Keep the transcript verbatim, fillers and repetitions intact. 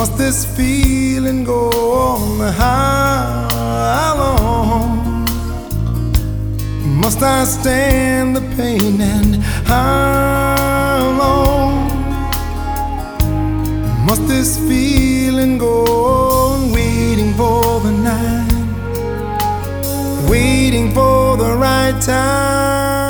Must this feeling go on? How long must I stand the pain, and how long must this feeling go on? Waiting for the night, waiting for the right time.